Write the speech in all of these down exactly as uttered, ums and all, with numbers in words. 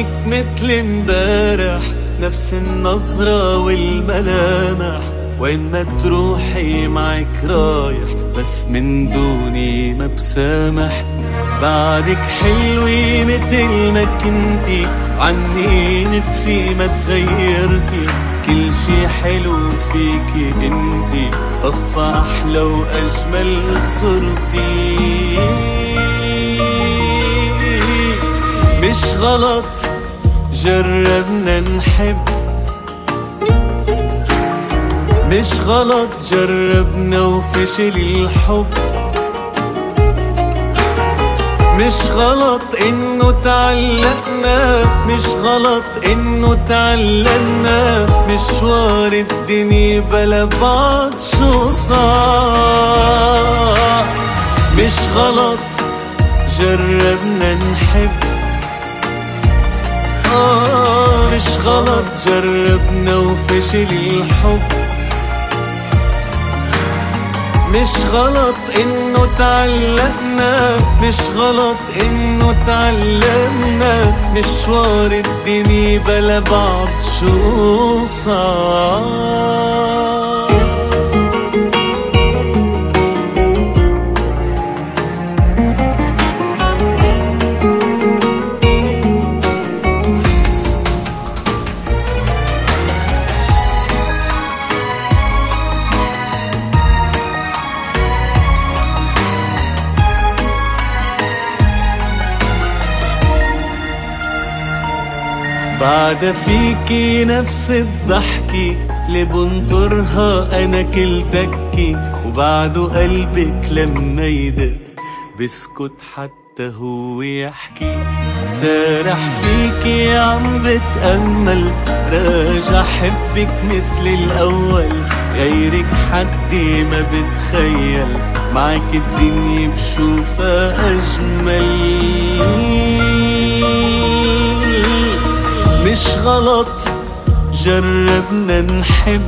عنك مثل امبارح، نفس النظرة والملامح، وين ما تروحي معك رايح، بس من دوني ما بسامح. بعدك حلوة متل ما كنتي، عني نتفي ما تغيرتي، كل شي حلو فيكي انتي، صفى احلى واجمل صرتي. مش غلط جربنا نحب، مش غلط جربنا وفشل الحب، مش غلط انه تعلقنا، مش غلط انه تعلمنا، مشوار الدنيا بلا بعض شو صار. مش غلط جربنا نحب، آه مش غلط جربنا وفشل الحب، مش غلط انه تعلقنا، مش غلط انه تعلمنا، مشوار الدنيا بلا بعض شو صار. بعد فيكي نفس الضحكة اللي بنطرها أنا كل دكي، وبعده قلبك لما يدق بسكت حتى هو يحكي. سارح فيكي عم بتأمل، راجع حبك مثل الأول، غيرك حدي ما بتخيل، معك الدنيا بشوفها أجمل. مش غلط جربنا نحب،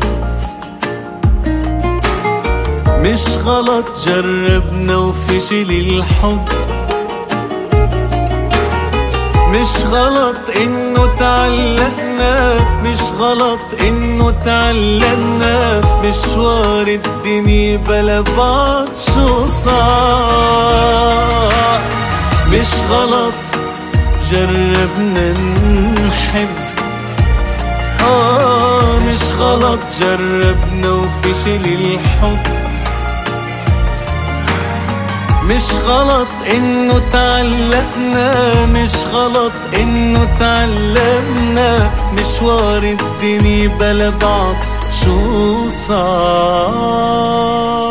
مش غلط جربنا وفشل الحب، مش غلط انه تعلقنا، مش غلط انه تعلمنا، مشوار الدنيا بلا بعض شو صار. مش غلط جربنا نحب، آه مش غلط جربنا وفشل الحب، مش غلط انه تعلقنا، مش غلط انه تعلمنا، مشوار الدنيا بلا بعض شو صار.